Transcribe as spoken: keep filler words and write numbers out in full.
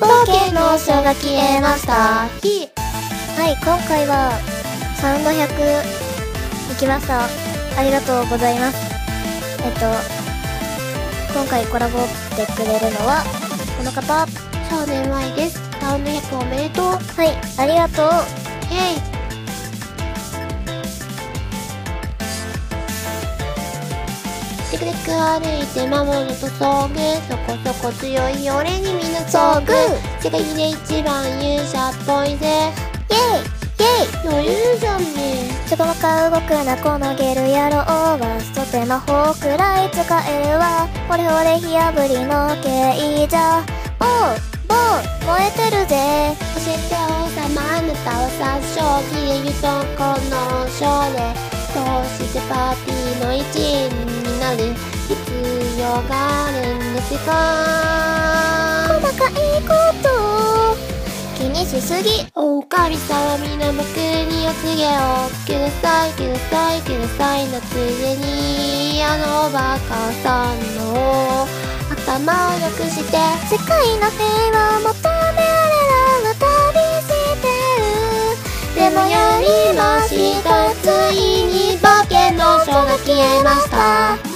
冒険の書が消えました。 はい、今回はサウンドひゃくいきました。ありがとうございます。えっと今回コラボってくれるのはこの方、 少年 Y です。サウンドひゃくおめでとう。 はい、ありがとう。 イェイ。テクテク歩いて守ると遭遇、そこそこ強い俺にみんな遭遇。世界で一番勇者っぽいぜ。 イェイイェイ、 余裕じゃんね。 ちょこまか動くなこのゲル野郎はストテ魔法くらい使えるわ。ほれほれ火あぶりの刑じゃボーボー燃えてるぜ。 教えて王様あなたは殺将棋で言うとこの将でどうしてパーティーの一員になる必要があるんですか。 細かいこと気にしすぎ。 おかみさんは皆僕にお告げをくださいくださいくださいのついでにあのおバカさんの頭を良くして世界の平和を求められる旅してる。 でもやりました。ついに冒険の書が消えました。